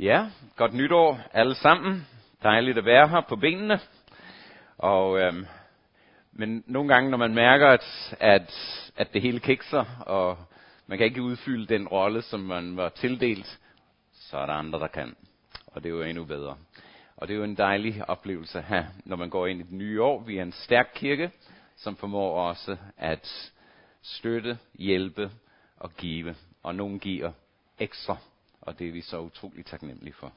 Ja, godt nytår alle sammen. Dejligt at være her på benene. Men nogle gange, når man mærker, at det hele kikser, og man kan ikke udfylde den rolle, som man var tildelt, så er der andre, der kan. Og det er jo endnu bedre. Og det er jo en dejlig oplevelse her, når man går ind i det nye år. Vi er en stærk kirke, som formår også at støtte, hjælpe og give. Og nogen giver ekstra. Og det er vi så utroligt taknemmelige for.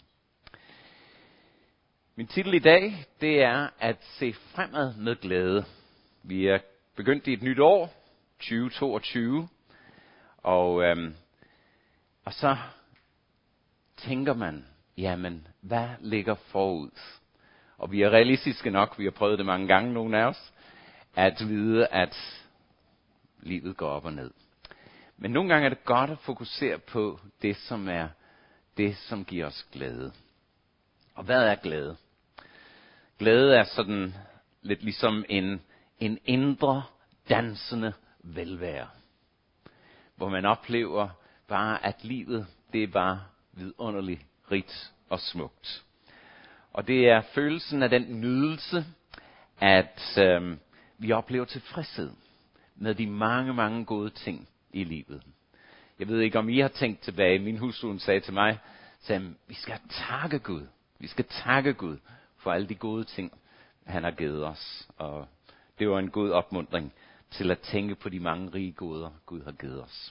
Min titel i dag, det er at se fremad med glæde. Vi er begyndt i et nyt år, 2022. Og så tænker man, jamen, hvad ligger forud? Og vi er realistiske nok, vi har prøvet det mange gange, nogle af os, at vide, at livet går op og ned. Men nogle gange er det godt at fokusere på det, som er det, som giver os glæde. Og hvad er glæde? Glæde er sådan lidt ligesom en indre, dansende velvære. Hvor man oplever bare, at livet, det er bare vidunderligt, rigt og smukt. Og det er følelsen af den nydelse, at vi oplever tilfredshed med de mange, mange gode ting i livet. Jeg ved ikke, om I har tænkt tilbage. Min hustru sagde til mig, vi skal takke Gud. Vi skal takke Gud for alle de gode ting, han har givet os. Og det var en god opmuntring til at tænke på de mange rige goder, Gud har givet os.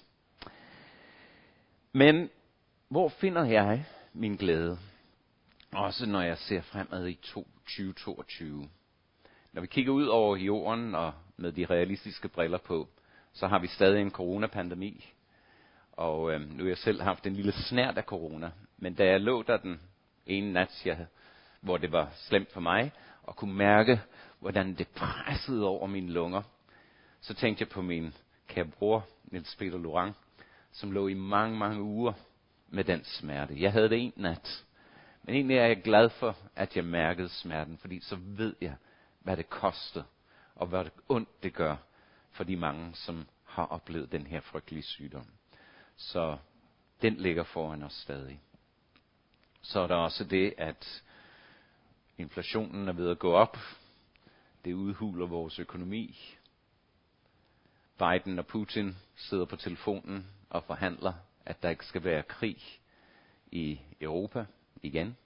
Men hvor finder jeg min glæde? Også når jeg ser fremad i 2022. Når vi kigger ud over jorden og med de realistiske briller på, så har vi stadig en coronapandemi. Og nu har jeg selv haft en lille snert af corona. Men da jeg lå der den ene nat, hvor det var slemt for mig, og kunne mærke, hvordan det pressede over mine lunger, så tænkte jeg på min kære bror, Niels Peter Laurent, som lå i mange, mange uger med den smerte. Jeg havde det en nat. Men egentlig er jeg glad for, at jeg mærkede smerten, fordi så ved jeg, hvad det koster, og hvad det ondt det gør for de mange, som har oplevet den her frygtelige sygdom. Så den ligger foran os stadig. Så er der også det, at inflationen er ved at gå op. Det udhuler vores økonomi. Biden og Putin sidder på telefonen og forhandler, at der ikke skal være krig i Europa igen.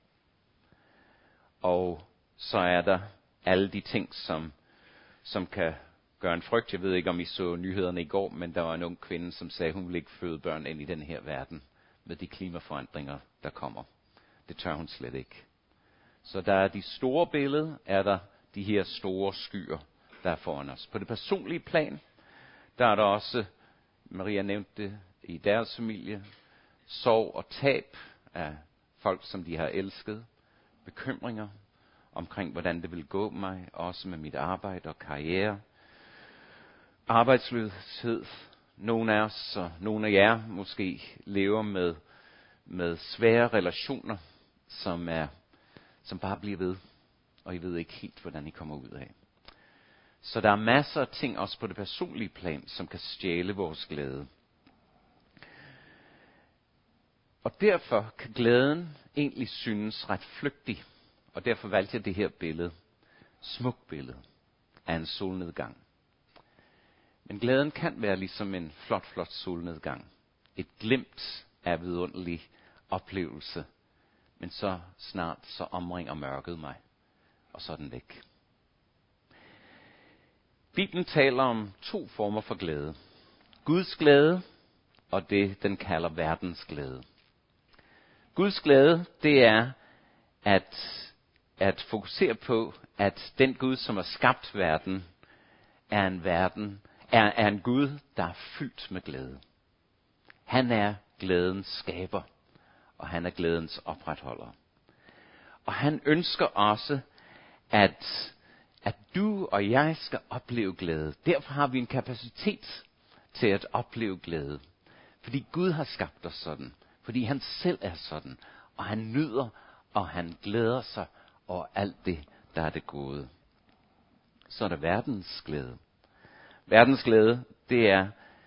Og så er der alle de ting, som kan gøre en frygt. Jeg ved ikke, om I så nyhederne i går, men der var en ung kvinde, som sagde, at hun ville ikke føde børn ind i den her verden med de klimaforandringer, der kommer. Det tør hun slet ikke. Så der er de store billeder, er der de her store skyer, der er foran os. På det personlige plan, der er der også, Maria nævnte det, i deres familie, sorg og tab af folk, som de har elsket, bekymringer omkring, hvordan det vil gå mig, også med mit arbejde og karriere, arbejdsløshed. Nogle af os og nogle af jer måske lever med svære relationer, som bare bliver ved, og I ved ikke helt, hvordan I kommer ud af. Så der er masser af ting også på det personlige plan, som kan stjæle vores glæde. Og derfor kan glæden egentlig synes ret flygtig. Og derfor valgte jeg det her billede. Smukt billede af en solnedgang. Men glæden kan være ligesom en flot, flot solnedgang. Et glimt af vidunderlig oplevelse. Men så snart så omringer mørket mig. Og så er den væk. Bibelen taler om to former for glæde. Guds glæde og det, den kalder verdens glæde. Guds glæde, det er at fokusere på, at den Gud, som har skabt verden, er en Gud, der er fyldt med glæde. Han er glædens skaber, og han er glædens opretholder. Og han ønsker også, at du og jeg skal opleve glæde. Derfor har vi en kapacitet til at opleve glæde. Fordi Gud har skabt os sådan. Fordi han selv er sådan. Og han nyder, og han glæder sig over alt det, der er det gode. Så er der verdens glæde. Verdens glæde,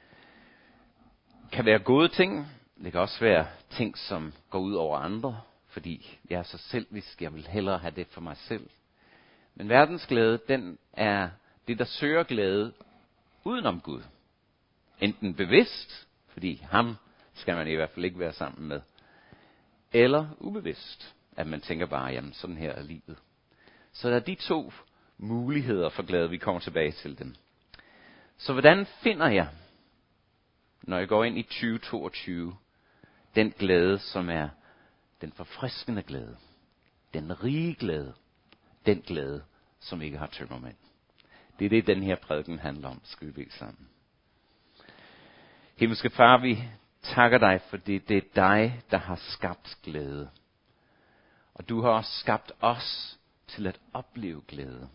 kan være gode ting. Det kan også være ting, som går ud over andre. fordi jeg er så selvisk, jeg vil hellere have det for mig selv. Men verdens glæde, den er det, der søger glæde udenom Gud. Enten bevidst, fordi ham skal man i hvert fald ikke være sammen med, eller ubevidst, at man tænker bare, jamen sådan her er livet. Så der er de to muligheder for glæde, vi kommer tilbage til dem. Så hvordan finder jeg, når jeg går ind i 2022, den glæde, som er den forfriskende glæde, den rige glæde, den glæde, som ikke har tømmermænd? Det er det, den her prædiken handler om. Skal vi bede sammen? Himmelske Far, vi takker dig, fordi det er dig, der har skabt glæde. Og du har også skabt os til at opleve glæde.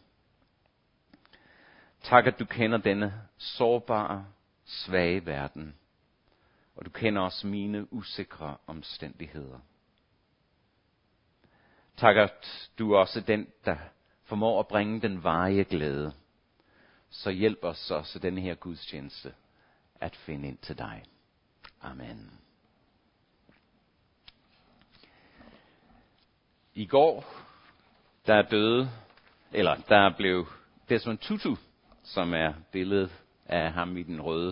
Tak, at du kender denne sårbare, svage verden. Og du kender også mine usikre omstændigheder. Tak, at du også er den, der formår at bringe den varige glæde. Så hjælp os også denne her gudstjeneste at finde ind til dig. Amen. I går, der blev Desmond Tutu, som er billedet af ham i den røde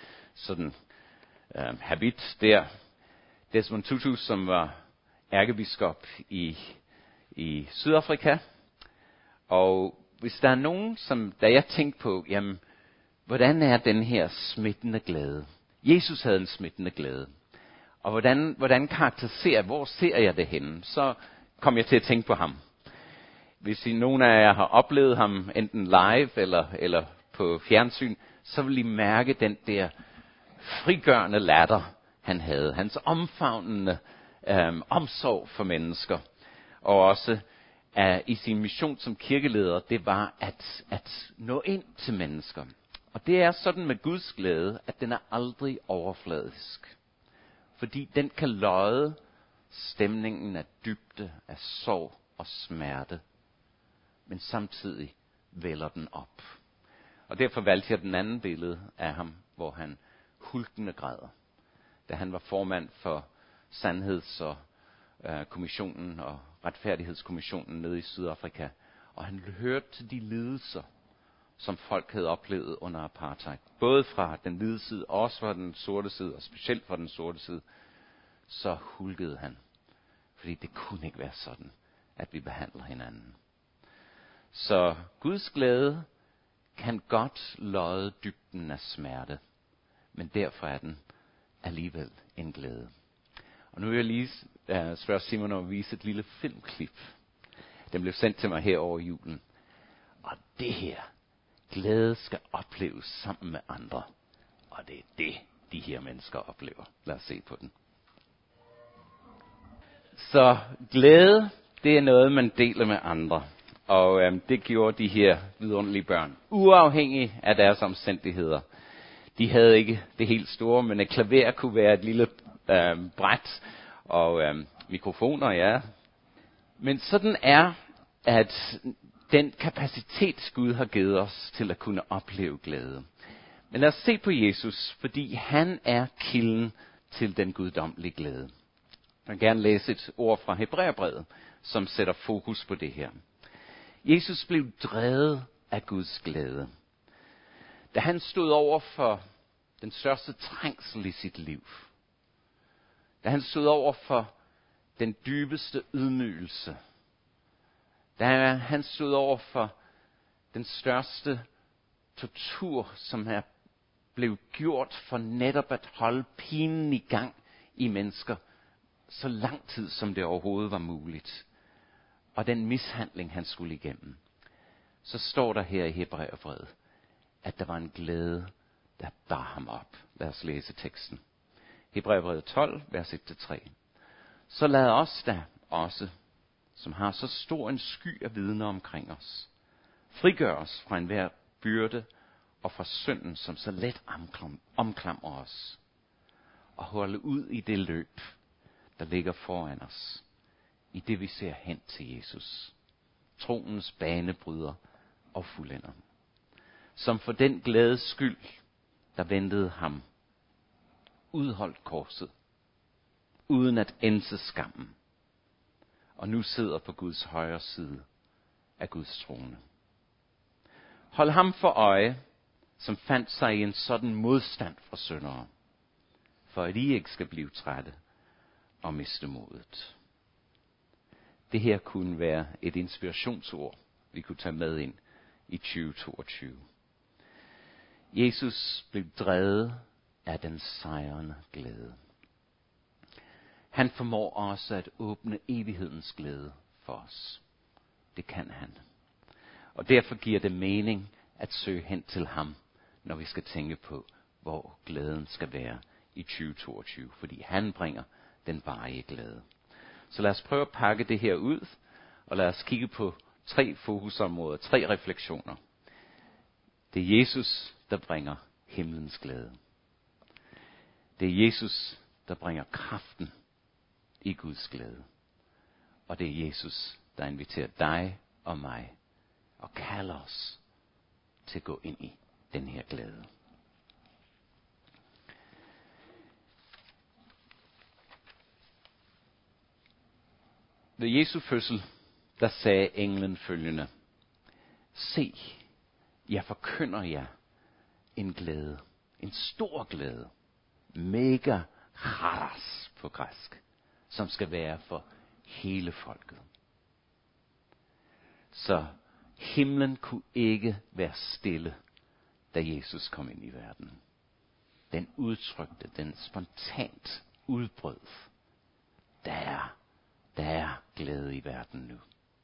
habit der. Desmond Tutu, som var ærkebiskop i Sydafrika. Og hvis der er nogen, da jeg tænkte på, jamen, hvordan er den her smittende glæde? Jesus havde en smittende glæde. Og hvordan karakteriserer, hvor ser jeg det henne? Så kom jeg til at tænke på ham. Hvis nogen af jer har oplevet ham, enten live eller på fjernsyn, så vil I mærke den der frigørende latter, han havde. Hans omfavnende omsorg for mennesker. Og også i sin mission som kirkeleder, det var at nå ind til mennesker. Og det er sådan med Guds glæde, at den er aldrig overfladisk. Fordi den kan løje stemningen af dybde, af sorg og smerte. Men samtidig vælger den op. Og derfor valgte jeg den anden billede af ham, hvor han hulkende græder. Da han var formand for Sandhedskommissionen og Retfærdighedskommissionen nede i Sydafrika. Og han hørte til de lidelser, som folk havde oplevet under apartheid. Både fra den hvide side, og også fra den sorte side, og specielt fra den sorte side. Så hulkede han. Fordi det kunne ikke være sådan, at vi behandler hinanden. Så Guds glæde kan godt løje dybden af smerte. Men derfor er den alligevel en glæde. Og nu vil jeg lige spørge Simon om at vise et lille filmklip. Den blev sendt til mig her over julen. Og det her, glæde skal opleves sammen med andre. Og det er det, de her mennesker oplever. Lad os se på den. Så glæde, det er noget, man deler med andre. Og det gjorde de her vidunderlige børn. Uafhængig af deres omstændigheder. De havde ikke det helt store, men et klaver kunne være et lille bræt. Og mikrofoner, ja. Men sådan er, at den kapacitet, Gud har givet os til at kunne opleve glæde. Men lad os se på Jesus, fordi han er kilden til den guddommelige glæde. Jeg vil gerne læse et ord fra Hebræerbrevet, som sætter fokus på det her. Jesus blev drevet af Guds glæde. Da han stod over for den største trængsel i sit liv. Da han stod over for den dybeste ydmygelse. Da han stod over for den største tortur, som er blevet gjort for netop at holde pinen i gang i mennesker, så lang tid som det overhovedet var muligt. Og den mishandling, han skulle igennem. Så står der her i Hebræerbrevet, at der var en glæde, der bar ham op. Lad os læse teksten. Hebræerbrevet 12, vers 1-3. Så lad os da også, som har så stor en sky af vidner omkring os, frigør os fra enhver byrde og fra synden, som så let omklamrer os, og holde ud i det løb, der ligger foran os, i det vi ser hen til Jesus, troens banebryder og fuldender, som for den glædes skyld, der ventede ham, udholdt korset, uden at ænse skammen, og nu sidder på Guds højre side af Guds trone. Hold ham for øje, som fandt sig i en sådan modstand fra syndere, for at I ikke skal blive trætte og miste modet. Det her kunne være et inspirationsord, vi kunne tage med ind i 2022. Jesus blev drevet af den sejrende glæde. Han formår også at åbne evighedens glæde for os. Det kan han. Og derfor giver det mening at søge hen til ham, når vi skal tænke på, hvor glæden skal være i 2022. Fordi han bringer den varige glæde. Så lad os prøve at pakke det her ud, og lad os kigge på 3 fokusområder, 3 refleksioner. Det er Jesus, der bringer himlens glæde. Det er Jesus, der bringer kraften i Guds glæde. Og det er Jesus, der inviterer dig og mig og kalder os til at gå ind i den her glæde. Ved Jesu fødsel, der sagde englen følgende: Se, jeg forkynder jer en glæde, en stor glæde, mega charas på græsk, som skal være for hele folket. Så himlen kunne ikke være stille, da Jesus kom ind i verden. Den udtrykte, den spontant udbrød. Der er glæde i verden nu.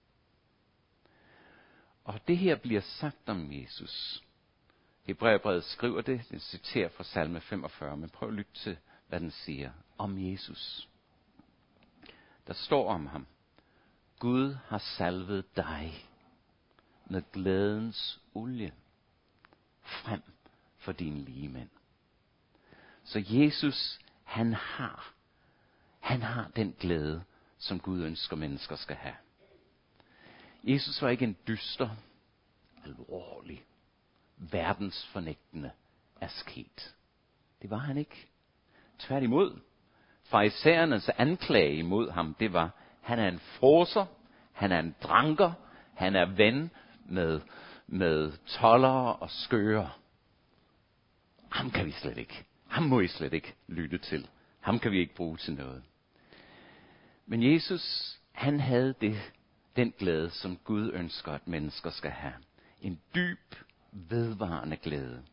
Og det her bliver sagt om Jesus. Hebræerbrevet skriver det, den citerer fra salme 45, men prøv at lytte til, hvad den siger om Jesus. Der står om ham: Gud har salvet dig med glædens olie frem for dine ligemænd. Så Jesus, han har den glæde, som Gud ønsker mennesker skal have. Jesus var ikke en dyster, alvorlig, verdensfornægtende asket. Det var han ikke. Tværtimod, farisæernes anklage imod ham, det var: han er en fråser, han er en dranker, han er ven med toldere og skøre. Ham kan vi slet ikke. Ham må I slet ikke lytte til. Ham kan vi ikke bruge til noget. Men Jesus, han havde den glæde, som Gud ønsker, at mennesker skal have. En dyb, vedvarende glæde,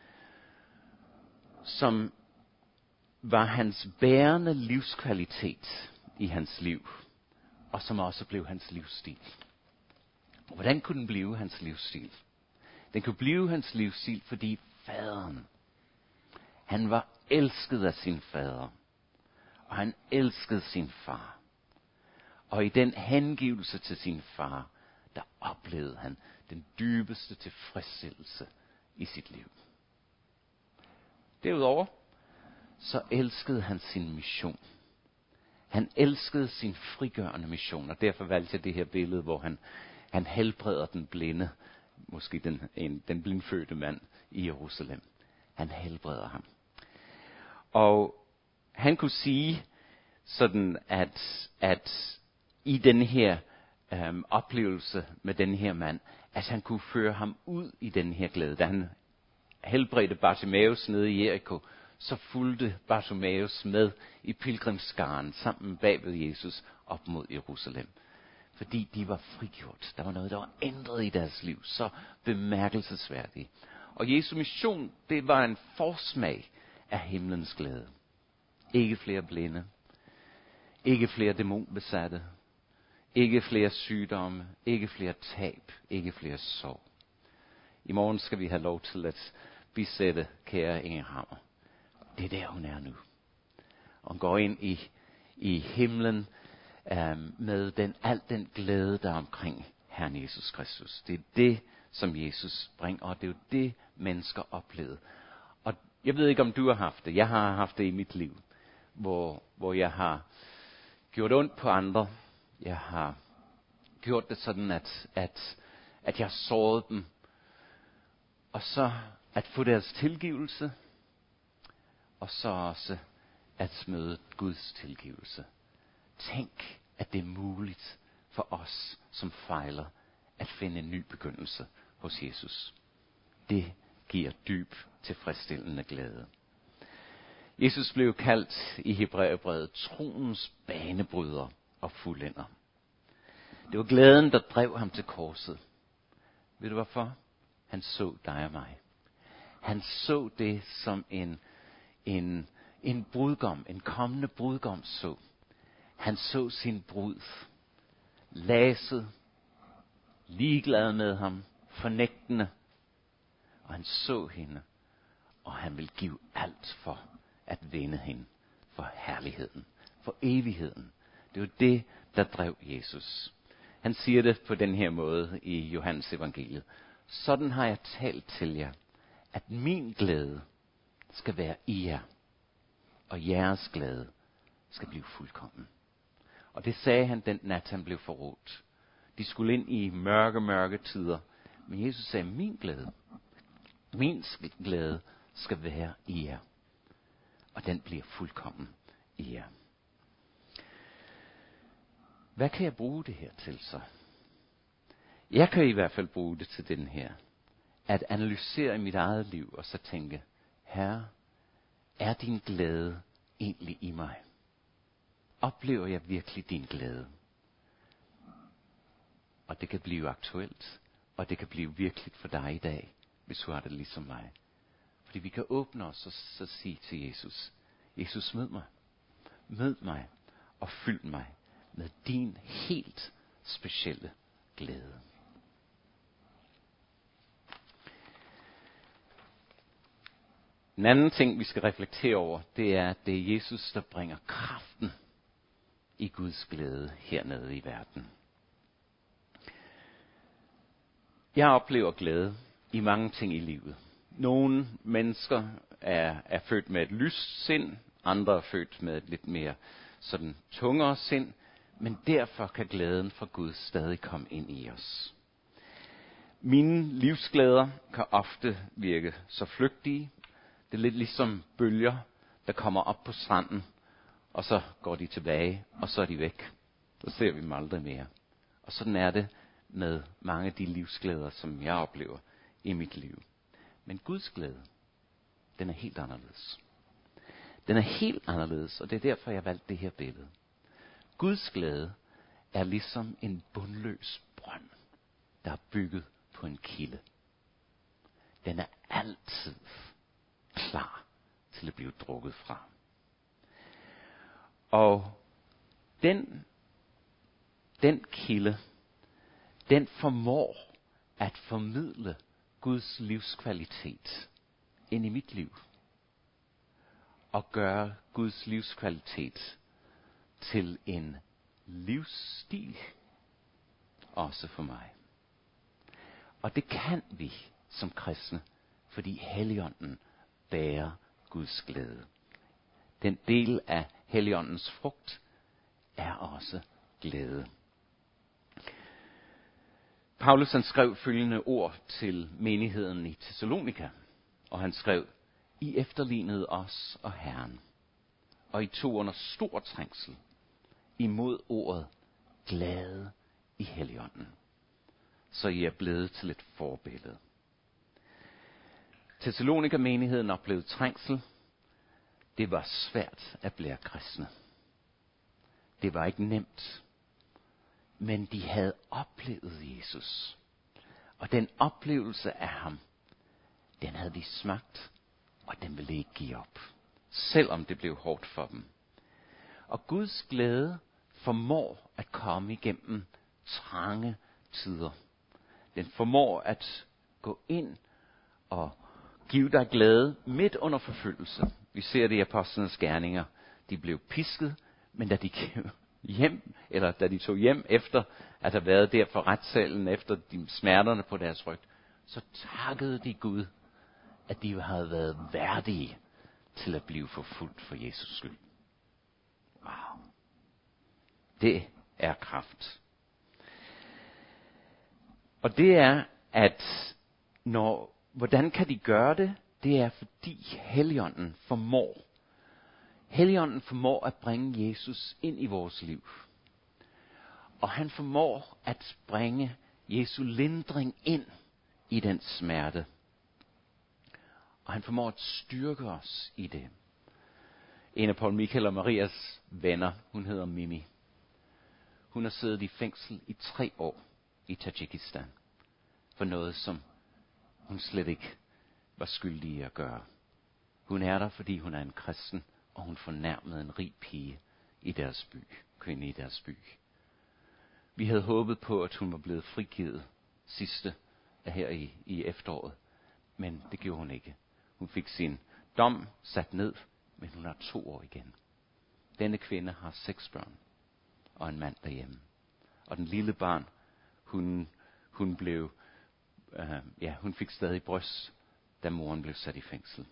som var hans bærende livskvalitet i hans liv, og som også blev hans livsstil. Og hvordan kunne den blive hans livsstil? Den kunne blive hans livsstil, fordi faderen, han var elsket af sin fader, og han elskede sin far. Og i den hengivelse til sin far, der oplevede han den dybeste tilfredsstillelse i sit liv. Derudover, så elskede han sin mission. Han elskede sin frigørende mission, og derfor valgte jeg det her billede, hvor han helbreder den blinde, måske den blindfødte mand i Jerusalem. Han helbreder ham. Og han kunne sige sådan, at i den her oplevelse med den her mand, at han kunne føre ham ud i den her glæde. Da han helbredte Bartimaeus nede i Jericho, så fulgte Bartimaeus med i pilgrimsskaren sammen bag ved Jesus op mod Jerusalem. Fordi de var frigjort. Der var noget, der var ændret i deres liv. Så bemærkelsesværdigt. Og Jesu mission, det var en forsmag af himlens glæde. Ikke flere blinde. Ikke flere dæmonbesatte. Ikke flere sygdomme. Ikke flere tab. Ikke flere sorg. I morgen skal vi have lov til at bisætte kære Inge Hammer. Det er der, hun er nu. Og hun går ind i himlen med al den glæde, der er omkring Herren Jesus Kristus. Det er det, som Jesus bringer, og det er jo det, mennesker oplevede. Og jeg ved ikke, om du har haft det. Jeg har haft det i mit liv, hvor jeg har gjort ondt på andre. Jeg har gjort det sådan, at jeg har såret dem. Og så at få deres tilgivelse, og så også at møde Guds tilgivelse. Tænk, at det er muligt for os, som fejler, at finde en ny begyndelse hos Jesus. Det giver dyb, tilfredsstillende glæde. Jesus blev kaldt i Hebræerbrevet troens banebryder og fuldender. Det var glæden, der drev ham til korset. Ved du hvorfor? Han så dig og mig. Han så det som en brudgom, en kommende brudgom så. Han så sin brud, laset, ligeglad med ham, fornægtende. Og han så hende, og han vil give alt for at vinde hende, for herligheden, for evigheden. Det var det, der drev Jesus. Han siger det på den her måde i Johannes evangeliet. Sådan har jeg talt til jer, at min glæde skal være i jer, og jeres glæde skal blive fuldkommen. Og det sagde han den nat, han blev forrådt. De skulle ind i mørke tider. Men Jesus sagde, min glæde skal være i jer. Og den bliver fuldkommen i jer. Hvad kan jeg bruge det her til så? Jeg kan i hvert fald bruge det til den her. At analysere mit eget liv og så tænke, Herre, er din glæde egentlig i mig? Oplever jeg virkelig din glæde? Og det kan blive aktuelt, og det kan blive virkeligt for dig i dag, hvis du har det ligesom mig. Fordi vi kan åbne os og så sige til Jesus, Jesus, mød mig og fyld mig med din helt specielle glæde. En anden ting, vi skal reflektere over, det er, at det er Jesus, der bringer kraften i Guds glæde hernede i verden. Jeg oplever glæde i mange ting i livet. Nogle mennesker er født med et lyst sind, andre er født med et lidt mere sådan tungere sind, men derfor kan glæden fra Gud stadig komme ind i os. Mine livsglæder kan ofte virke så flygtige. Det er lidt ligesom bølger, der kommer op på stranden, og så går de tilbage, og så er de væk. Så ser vi dem aldrig mere. Og sådan er det med mange af de livsglæder, som jeg oplever i mit liv. Men Guds glæde, den er helt anderledes. Den er helt anderledes, og det er derfor, jeg valgte det her billede. Guds glæde er ligesom en bundløs brønd, der er bygget på en kilde. Den er altid klar til at blive drukket fra. Og den kilde, den formår at formidle Guds livskvalitet ind i mit liv. Og gøre Guds livskvalitet til en livsstil, også for mig. Og det kan vi som kristne, fordi Helligånden bærer Guds glæde. Den del af Helligåndens frugt er også glæde. Paulus han skrev følgende ord til menigheden i Thessalonika, og han skrev, I efterlignede os og Herren, og I tog under stor trængsel imod ordet glæde i Helligånden, så I er blevet til et forbillede. Thessalonika-menigheden oplevede trængsel. Det var svært at blive kristne. Det var ikke nemt. Men de havde oplevet Jesus. Og den oplevelse af ham, den havde de smagt, og den ville ikke give op. Selvom det blev hårdt for dem. Og Guds glæde formår at komme igennem trange tider. Den formår at gå ind og give dig glæde midt under forfølgelse. Vi ser det i apostlenes gerninger. De blev pisket, men da de tog hjem efter at have været der for retssalen, efter de smerterne på deres ryg, så takkede de Gud, at de havde været værdige til at blive forfulgt for Jesus skyld. Wow. Det er kraft. Og det er, at hvordan kan de gøre det? Det er fordi Helligånden formår at bringe Jesus ind i vores liv. Og han formår at bringe Jesu lindring ind i den smerte. Og han formår at styrke os i det. En af Paul Michael og Marias venner, hun hedder Mimi. Hun har siddet i fængsel i 3 år i Tadsjikistan. For noget, som hun slet ikke var skyldig i at gøre. Hun er der, fordi hun er en kristen, og hun fornærmede en rig pige i deres by. Kvinde i deres by. Vi havde håbet på, at hun var blevet frigivet her i efteråret. Men det gjorde hun ikke. Hun fik sin dom sat ned, men hun har 2 år igen. Denne kvinde har 6 børn og en mand derhjemme. Og den lille barn, hun fik stadig bryst, da moren blev sat i fængsel.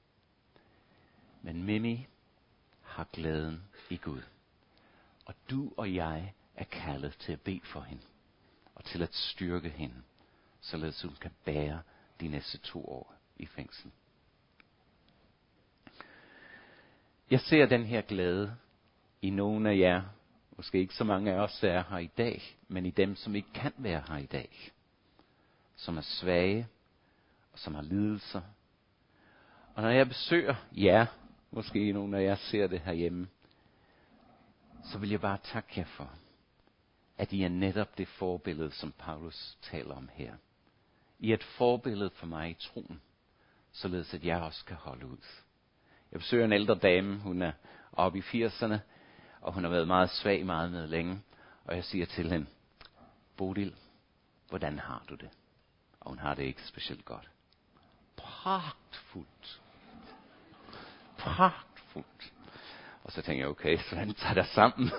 Men Mimi har glæden i Gud. Og du og jeg er kaldet til at bede for hende. Og til at styrke hende. Således hun kan bære de næste 2 år i fængsel. Jeg ser den her glæde i nogle af jer. Måske ikke så mange af os, der er her i dag. Men i dem, som ikke kan være her i dag. Som er svage. Og som har lidelser. Og når jeg besøger jer. Måske nogle af jer ser det herhjemme. Så vil jeg bare takke jer for. At I er netop det forbillede, som Paulus taler om her. I er et forbillede for mig i troen. Således at jeg også kan holde ud. Jeg besøger en ældre dame. Hun er oppe i 80'erne. Og hun har været meget svag, meget med længe. Og jeg siger til hende, Bodil, hvordan har du det? Og hun har det ikke specielt godt. Pragtfuldt. Pragtfuldt. Og så tænker jeg, okay, så han tager der sammen.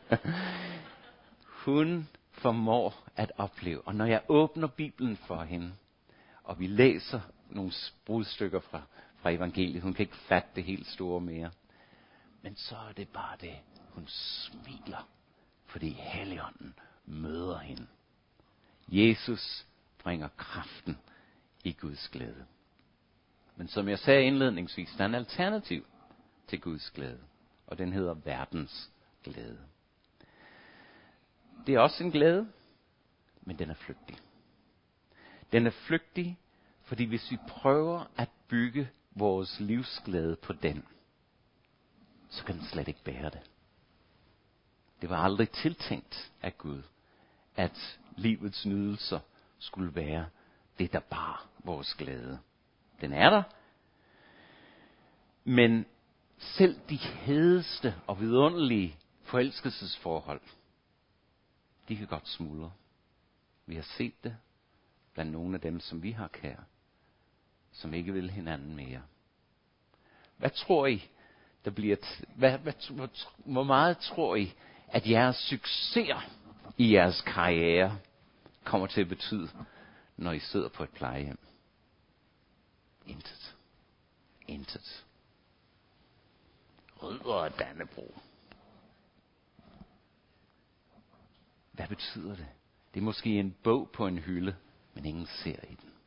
Hun formår at opleve. Og når jeg åbner Bibelen for hende, og vi læser nogle brudstykker fra evangeliet, hun kan ikke fatte det helt store mere. Men så er det bare det, hun smiler, fordi Helligånden møder hende. Jesus bringer kraften i Guds glæde. Men som jeg sagde indledningsvis, der er en alternativ til Guds glæde. Og den hedder verdens glæde. Det er også en glæde, men den er flygtig. Den er flygtig, fordi hvis vi prøver at bygge vores livsglæde på den, så kan den slet ikke bære det. Det var aldrig tiltænkt af Gud, at livets nydelser skulle være det, der bar vores glæde. Den er der, men selv de hedeste og vidunderlige forelskelsesforhold, de kan godt smuldre. Vi har set det blandt nogle af dem, som vi har kær, som ikke vil hinanden mere. Hvad tror I, der bliver hvor meget tror I, at jeres succeser i jeres karriere kommer til at betyde, når I sidder på et plejehjem? Intet. Intet. Rødder og Dannebrog. Hvad betyder det? Det er måske en bog på en hylde, men ingen ser i den.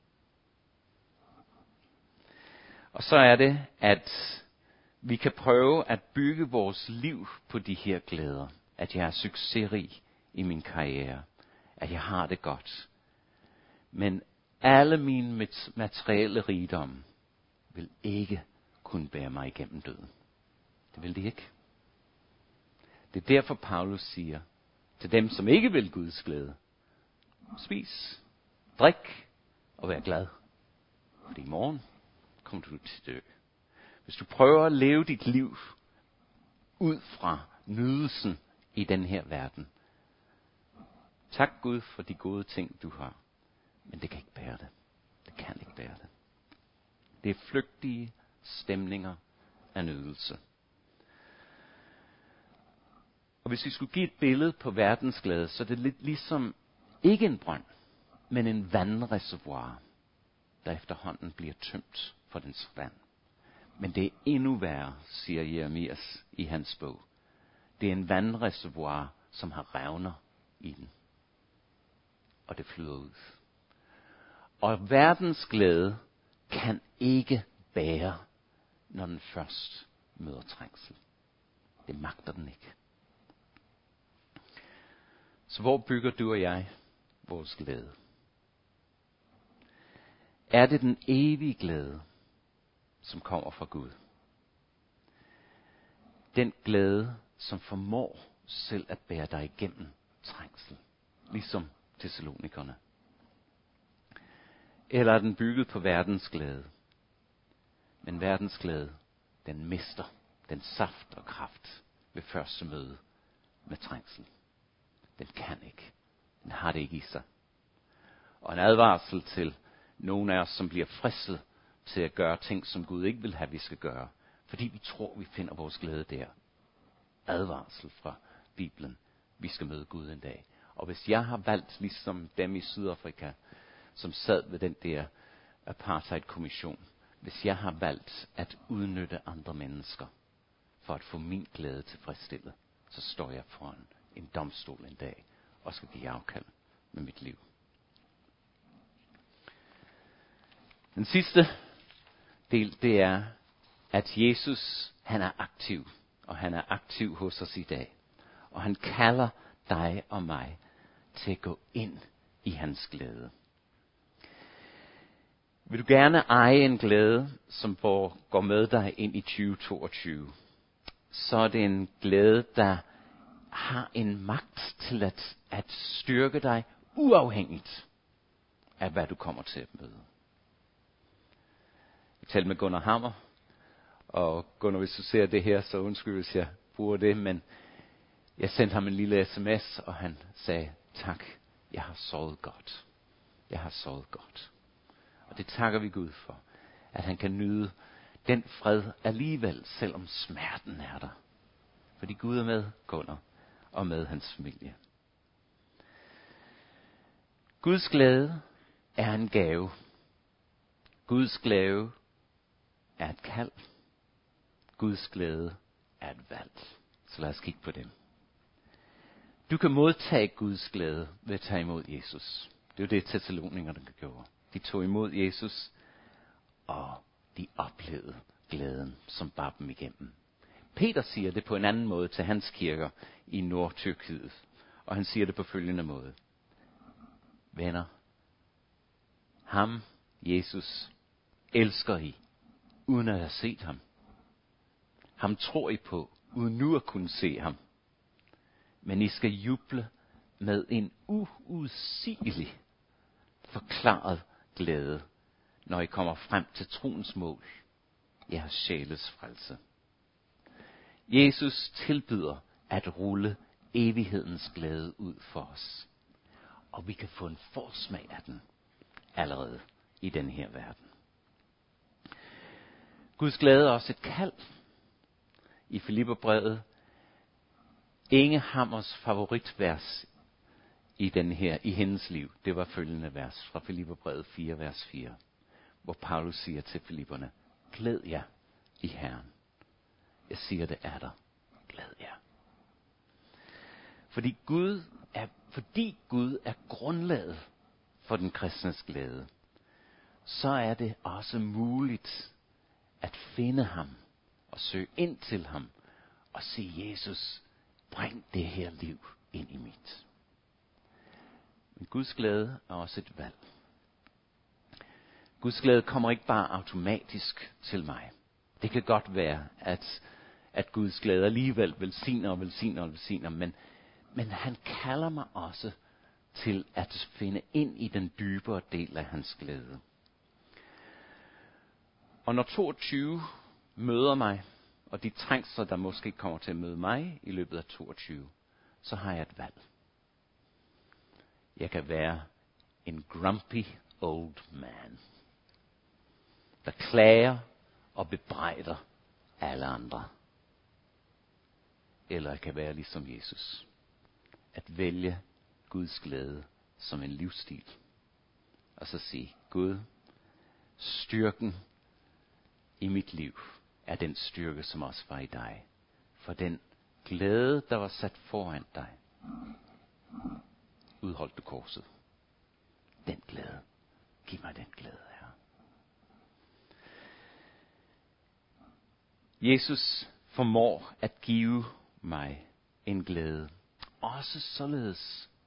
Og så er det, at vi kan prøve at bygge vores liv på de her glæder. At jeg er succesrig i min karriere. At jeg har det godt. Men alle mine materielle rigdomme vil ikke kunne bære mig igennem døden. Det vil de ikke. Det er derfor Paulus siger til dem, som ikke vil Guds glæde. Spis, drik og vær glad. Fordi i morgen kommer du til dø. Hvis du prøver at leve dit liv ud fra nydelsen i den her verden. Tak Gud for de gode ting, du har. Men det kan ikke bære det. Det kan ikke bære det. Det er flygtige stemninger af nydelse. Og hvis vi skulle give et billede på verdensglæde, så er det lidt ligesom ikke en brønd, men en vandreservoir, der efterhånden bliver tømt for dens vand. Men det er endnu værre, siger Jeremias i hans bog. Det er en vandreservoir, som har revner i den. Og det flyder ud. Og verdens glæde kan ikke bære, når den først møder trængsel. Det magter den ikke. Så hvor bygger du og jeg vores glæde? Er det den evige glæde, som kommer fra Gud? Den glæde, som formår selv at bære dig igennem trængsel, ligesom Thessalonikerne. Eller er den bygget på verdens glæde? Men verdens glæde, den mister den saft og kraft ved første møde med trængsel. Den kan ikke. Den har det ikke i sig. Og en advarsel til nogle af os, som bliver fristet til at gøre ting, som Gud ikke vil have, vi skal gøre. Fordi vi tror, vi finder vores glæde der. Advarsel fra Bibelen. Vi skal møde Gud en dag. Og hvis jeg har valgt, ligesom dem i Sydafrika, som sad ved den der apartheid-kommission, hvis jeg har valgt at udnytte andre mennesker for at få min glæde tilfredsstillet, så står jeg foran en domstol en dag og skal give afkald med mit liv. Den sidste del, det er, at Jesus, han er aktiv, og han er aktiv hos os i dag. Og han kalder dig og mig til at gå ind i hans glæde. Vil du gerne eje en glæde, som går med dig ind i 2022, så er det en glæde, der har en magt til at styrke dig uafhængigt af, hvad du kommer til at møde. Jeg talte med Gunnar Hammer, og Gunnar, hvis du ser det her, så undskyld, hvis jeg bruger det, men jeg sendte ham en lille sms, og han sagde, tak, jeg har sovet godt. Jeg har sovet godt. Og det takker vi Gud for, at han kan nyde den fred alligevel, selvom smerten er der. Fordi Gud er med Gunnar og med hans familie. Guds glæde er en gave. Guds glæde er et kald. Guds glæde er et valg. Så lad os kigge på dem. Du kan modtage Guds glæde ved at tage imod Jesus. Det er jo det, Thessalonikerne gjorde. De tog imod Jesus, og de oplevede glæden, som bar dem igennem. Peter siger det på en anden måde til hans kirker i Nordtyrkiet. Og han siger det på følgende måde. Venner, ham, Jesus, elsker I, uden at have set ham. Ham tror I på, uden nu at kunne se ham. Men I skal juble med en uudsigelig forklaret glæde, når I kommer frem til troens mål, jeres sjæles frelse. Jesus tilbyder at rulle evighedens glæde ud for os. Og vi kan få en forsmag af den allerede i den her verden. Guds glæde er også et kald. I Filipperbrevet, Inge Hammers favoritvers i hendes liv, det var følgende vers fra Filipperbrevet 4, vers 4, hvor Paulus siger til filipperne, glæd jer i Herren. Jeg siger det er der. Glæd jer. Fordi Gud er grundlaget for den kristnes glæde, så er det også muligt at finde ham og søge ind til ham og sige, Jesus, bring det her liv ind i mit. Men Guds glæde er også et valg. Guds glæde kommer ikke bare automatisk til mig. Det kan godt være, at Guds glæde alligevel velsigner, men han kalder mig også til at finde ind i den dybere del af hans glæde. Og når 22 møder mig, og de trængsler, der måske kommer til at møde mig i løbet af 22, så har jeg et valg. Jeg kan være en grumpy old man, der klager og bebrejder alle andre. Eller jeg kan være ligesom Jesus. At vælge Guds glæde som en livsstil. Og så sige, Gud, styrken i mit liv er den styrke, som også var i dig. For den glæde, der var sat foran dig, udholdt du korset. Den glæde. Giv mig den glæde, Herre. Jesus formår at give mig en glæde. Også således,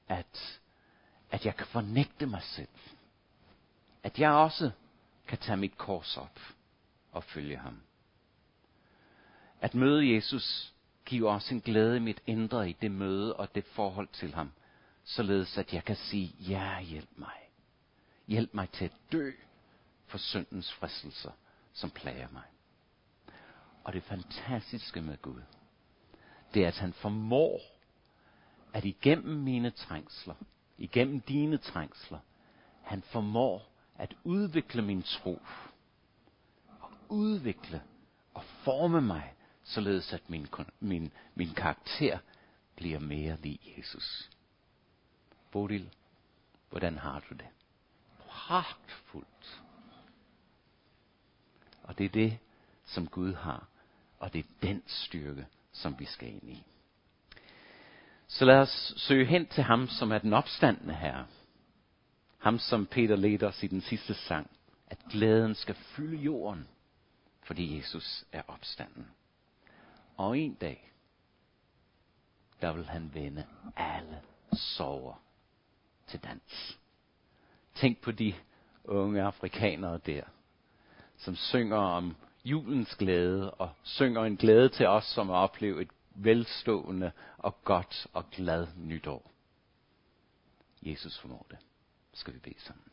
at jeg kan fornægte mig selv. At jeg også kan tage mit kors op og følge ham. At møde Jesus giver også en glæde i mit indre i det møde og det forhold til ham. Således at jeg kan sige, ja, hjælp mig. Hjælp mig til at dø for syndens fristelser, som plager mig. Og det fantastiske med Gud, det er, at han formår, at igennem mine trængsler, igennem dine trængsler, han formår at udvikle min tro, og udvikle og forme mig, således at min karakter bliver mere lig Jesus. Bodil, hvordan har du det? Pragtfuldt. Og det er det, som Gud har, og det er den styrke, som vi skal ind i. Så lad os søge hen til ham, som er den opstandne Herre. Ham, som Peter leder os i den sidste sang, at glæden skal fylde jorden, fordi Jesus er opstanden. Og en dag, der vil han vende alle sorger til dans. Tænk på de unge afrikanere der, som synger om julens glæde, og synger en glæde til os, som har oplevet et velstående og godt og glad nytår. Jesus formår det. Skal vi bede sammen.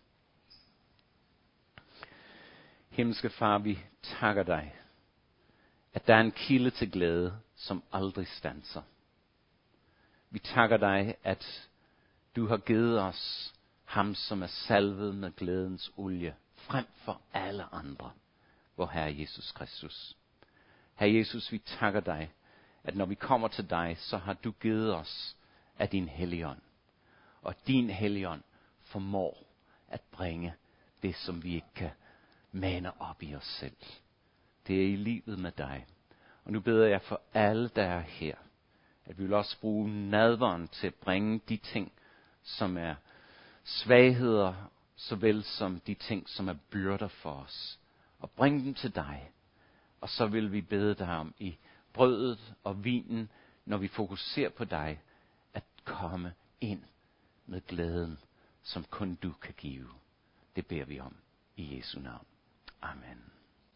Himmelske Far, vi takker dig, at der er en kilde til glæde, som aldrig standser. Vi takker dig, at du har givet os ham, som er salvet med glædens olie, frem for alle andre, vor Herre Jesus Kristus. Herre Jesus, vi takker dig, at når vi kommer til dig, så har du givet os af din Helligånd. Og din Helligånd formår at bringe det, som vi ikke kan mane op i os selv. Det er i livet med dig. Og nu beder jeg for alle, der er her, at vi vil også bruge nadveren til at bringe de ting, som er svagheder, såvel som de ting, som er byrder for os. Og bringe dem til dig. Og så vil vi bede dig om i brødet og vinen, når vi fokuserer på dig, at komme ind med glæden, som kun du kan give. Det beder vi om i Jesu navn. Amen.